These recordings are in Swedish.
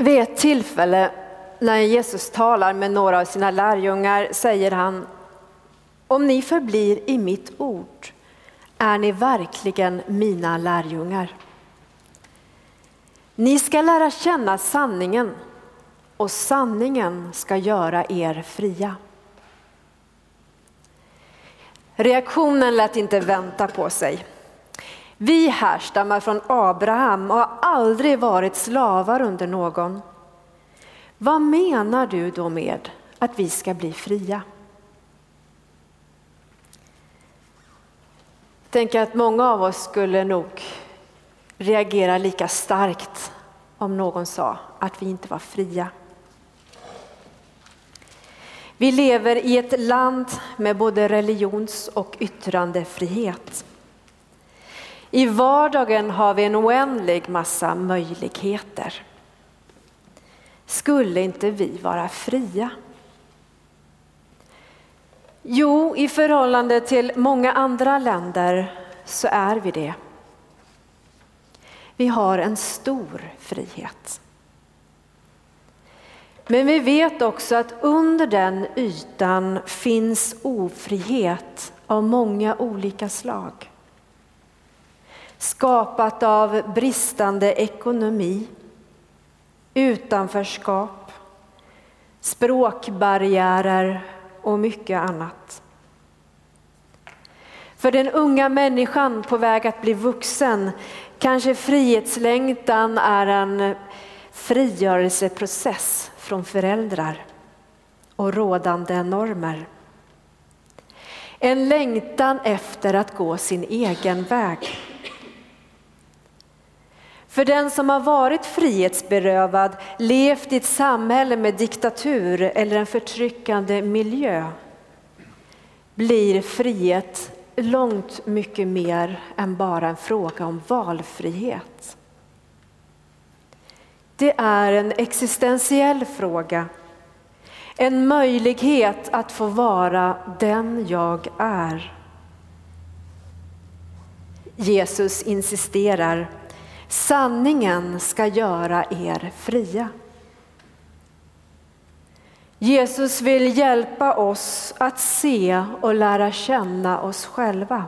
Vid ett tillfälle när Jesus talar med några av sina lärjungar säger han: om ni förblir i mitt ord är ni verkligen mina lärjungar. Ni ska lära känna sanningen och sanningen ska göra er fria. Reaktionen lät inte vänta på sig. Vi härstammar från Abraham och har aldrig varit slavar under någon. Vad menar du då med att vi ska bli fria? Jag tänker att många av oss skulle nog reagera lika starkt om någon sa att vi inte var fria. Vi lever i ett land med både religions- och yttrandefrihet. I vardagen har vi en oändlig massa möjligheter. Skulle inte vi vara fria? Jo, i förhållande till många andra länder så är vi det. Vi har en stor frihet. Men vi vet också att under den ytan finns ofrihet av många olika slag. Skapat av bristande ekonomi, utanförskap, språkbarriärer och mycket annat. För den unga människan på väg att bli vuxen kanske frihetslängtan är en frigörelseprocess från föräldrar och rådande normer. En längtan efter att gå sin egen väg. För den som har varit frihetsberövad, levt i ett samhälle med diktatur eller en förtryckande miljö, blir frihet långt mycket mer än bara en fråga om valfrihet. Det är en existentiell fråga. En möjlighet att få vara den jag är. Jesus insisterar: sanningen ska göra er fria. Jesus vill hjälpa oss att se och lära känna oss själva.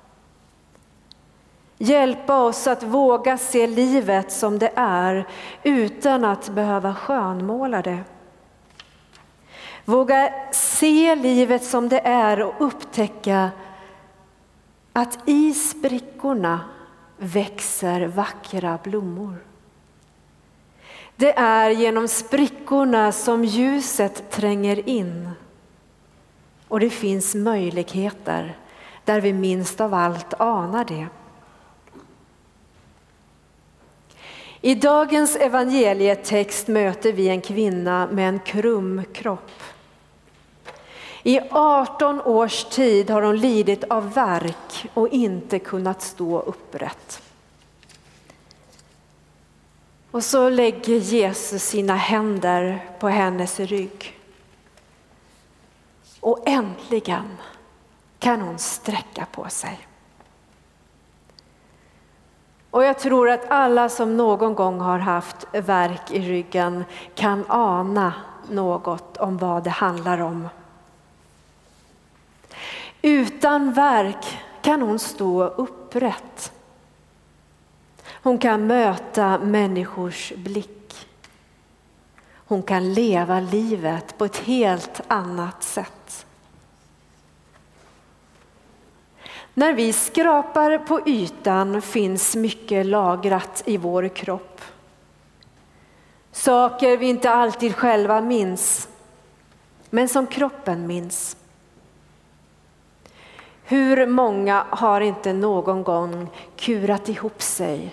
Hjälpa oss att våga se livet som det är utan att behöva skönmåla det. Våga se livet som det är och upptäcka att i sprickorna växer vackra blommor. Det är genom sprickorna som ljuset tränger in. Och det finns möjligheter där vi minst av allt anar det. I dagens evangelietext möter vi en kvinna med en krum kropp. I 18 års tid har hon lidit av värk och inte kunnat stå upprätt. Och så lägger Jesus sina händer på hennes rygg. Och äntligen kan hon sträcka på sig. Och jag tror att alla som någon gång har haft värk i ryggen kan ana något om vad det handlar om. Utan värk kan hon stå upprätt. Hon kan möta människors blick. Hon kan leva livet på ett helt annat sätt. När vi skrapar på ytan finns mycket lagrat i vår kropp. Saker vi inte alltid själva minns, men som kroppen minns. Hur många har inte någon gång kurat ihop sig,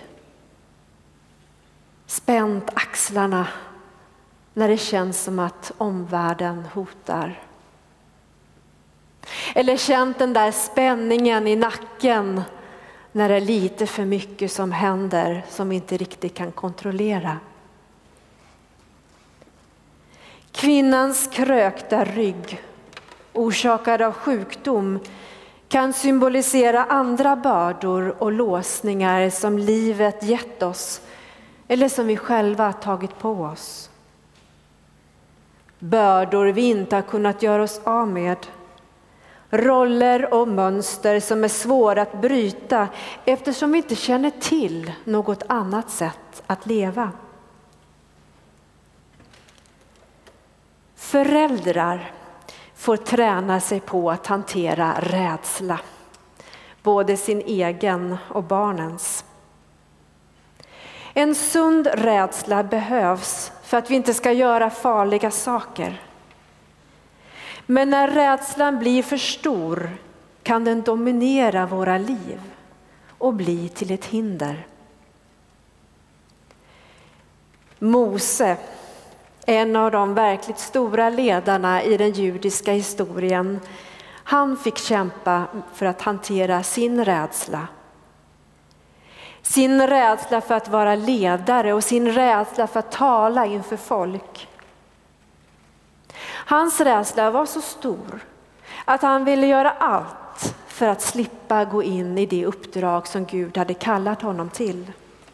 spänt axlarna när det känns som att omvärlden hotar? Eller känt den där spänningen i nacken när det är lite för mycket som händer som vi inte riktigt kan kontrollera? Kvinnans krökta rygg, orsakad av sjukdom, kan symbolisera andra bördor och låsningar som livet gett oss eller som vi själva har tagit på oss. Bördor vi inte har kunnat göra oss av med. Roller och mönster som är svåra att bryta eftersom vi inte känner till något annat sätt att leva. Föräldrar får träna sig på att hantera rädsla, både sin egen och barnens. En sund rädsla behövs för att vi inte ska göra farliga saker. Men när rädslan blir för stor kan den dominera våra liv och bli till ett hinder. Mose, en av de verkligt stora ledarna i den judiska historien, han fick kämpa för att hantera sin rädsla. Sin rädsla för att vara ledare och sin rädsla för att tala inför folk. Hans rädsla var så stor att han ville göra allt för att slippa gå in i det uppdrag som Gud hade kallat honom till.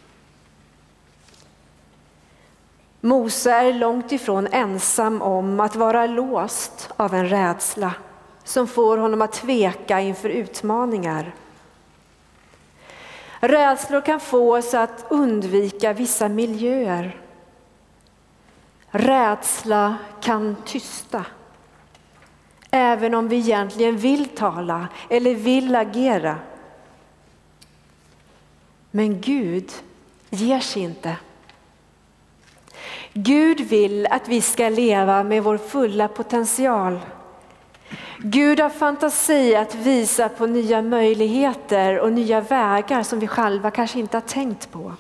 Mose är långt ifrån ensam om att vara låst av en rädsla som får honom att tveka inför utmaningar. Rädslor kan få oss att undvika vissa miljöer. Rädsla kan tysta, även om vi egentligen vill tala eller vill agera. Men Gud ger sig inte. Gud vill att vi ska leva med vår fulla potential. Gud har fantasi att visa på nya möjligheter och nya vägar som vi själva kanske inte har tänkt på.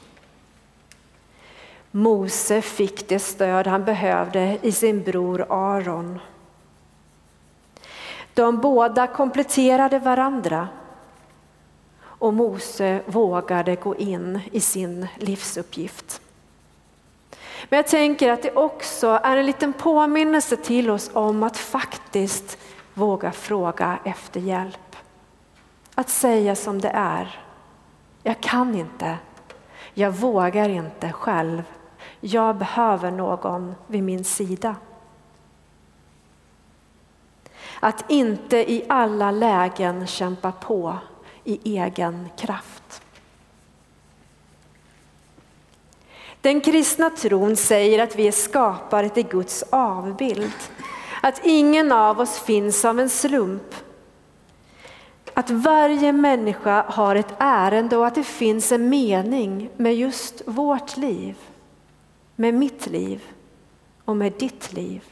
Mose fick det stöd han behövde i sin bror Aron. De båda kompletterade varandra och Mose vågade gå in i sin livsuppgift. Men jag tänker att det också är en liten påminnelse till oss om att faktiskt våga fråga efter hjälp. Att säga som det är. Jag kan inte. Jag vågar inte själv. Jag behöver någon vid min sida. Att inte i alla lägen kämpa på i egen kraft. Den kristna tron säger att vi är skapare till Guds avbild. Att ingen av oss finns av en slump. Att varje människa har ett ärende och att det finns en mening med just vårt liv. Med mitt liv och med ditt liv.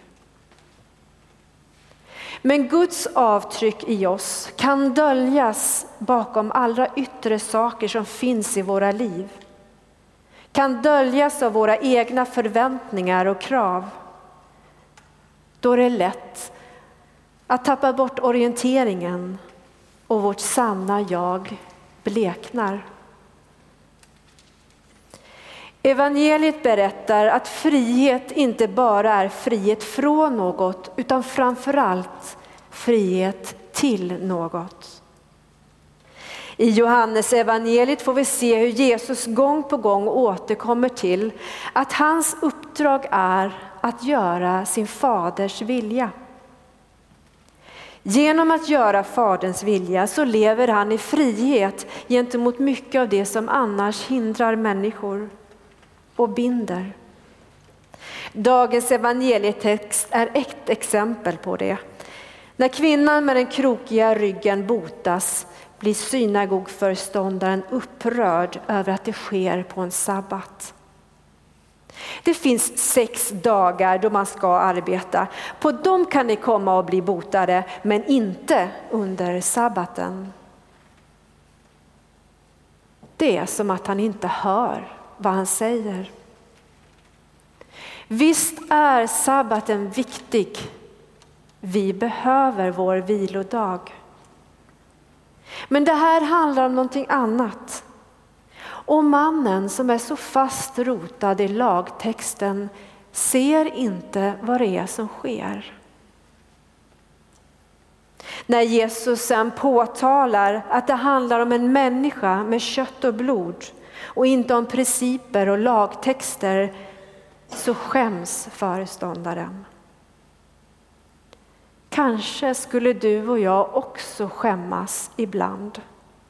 Men Guds avtryck i oss kan döljas bakom allra yttre saker som finns i våra liv. Kan döljas av våra egna förväntningar och krav. Då är det lätt att tappa bort orienteringen och vårt sanna jag bleknar. Evangeliet berättar att frihet inte bara är frihet från något utan framförallt frihet till något. I Johannes evangeliet får vi se hur Jesus gång på gång återkommer till att hans uppdrag är att göra sin faders vilja. Genom att göra faderns vilja så lever han i frihet gentemot mycket av det som annars hindrar människor och binder. Dagens evangelietext är ett exempel på det. När kvinnan med den krokiga ryggen botas blir synagogföreståndaren upprörd över att det sker på en sabbat. Det finns 6 dagar då man ska arbeta. På dem kan ni komma och bli botade, men inte under sabbaten. Det är som att han inte hör vad han säger. Visst är sabbaten viktig. Vi behöver vår vilodag. Men det här handlar om någonting annat. Och mannen som är så fast rotad i lagtexten ser inte vad det är som sker. När Jesus sen påtalar att det handlar om en människa med kött och blod och inte om principer och lagtexter, så skäms föreståndaren. Kanske skulle du och jag också skämmas ibland.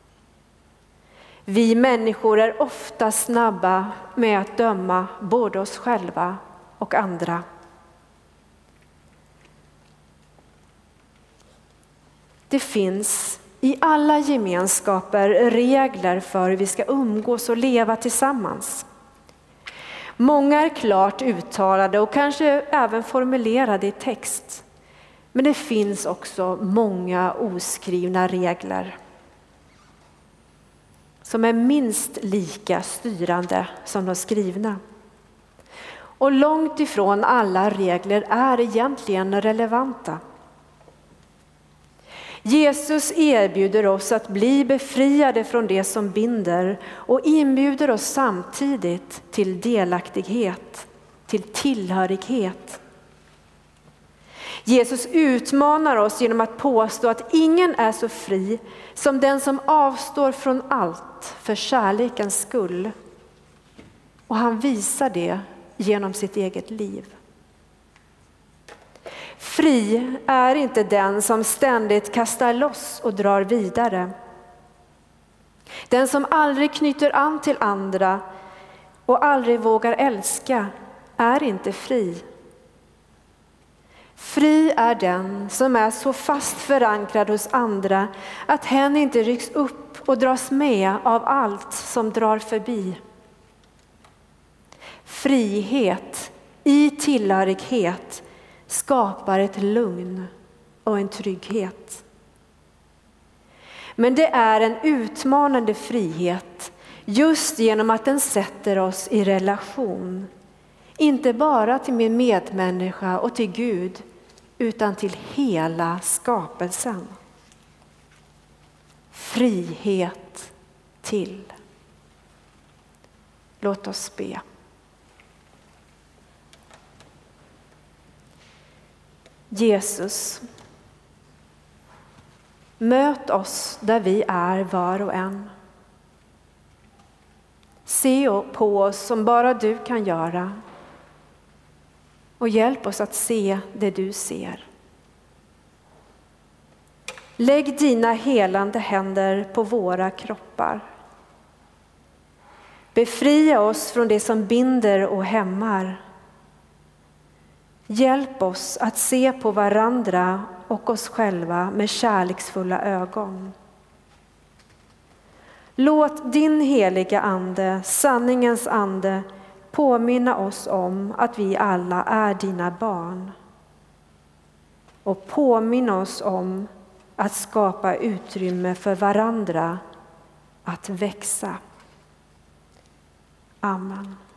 Vi människor är ofta snabba med att döma både oss själva och andra. Det finns i alla gemenskaper regler för hur vi ska umgås och leva tillsammans. Många är klart uttalade och kanske även formulerade i text. Men det finns också många oskrivna regler som är minst lika styrande som de skrivna. Och långt ifrån alla regler är egentligen relevanta. Jesus erbjuder oss att bli befriade från det som binder och inbjuder oss samtidigt till delaktighet, till tillhörighet. Jesus utmanar oss genom att påstå att ingen är så fri som den som avstår från allt för kärlekens skull. Och han visar det genom sitt eget liv. Fri är inte den som ständigt kastar loss och drar vidare. Den som aldrig knyter an till andra och aldrig vågar älska är inte fri. Fri är den som är så fast förankrad hos andra att hen inte rycks upp och dras med av allt som drar förbi. Frihet i tillhörighet skapar ett lugn och en trygghet. Men det är en utmanande frihet just genom att den sätter oss i relation. Inte bara till min medmänniska och till Gud, utan till hela skapelsen. Frihet till. Låt oss be. Jesus, möt oss där vi är var och en. Se på oss som bara du kan göra. Och hjälp oss att se det du ser. Lägg dina helande händer på våra kroppar. Befria oss från det som binder och hämmar. Hjälp oss att se på varandra och oss själva med kärleksfulla ögon. Låt din heliga ande, sanningens ande, påminna oss om att vi alla är dina barn. Och påminna oss om att skapa utrymme för varandra att växa. Amen.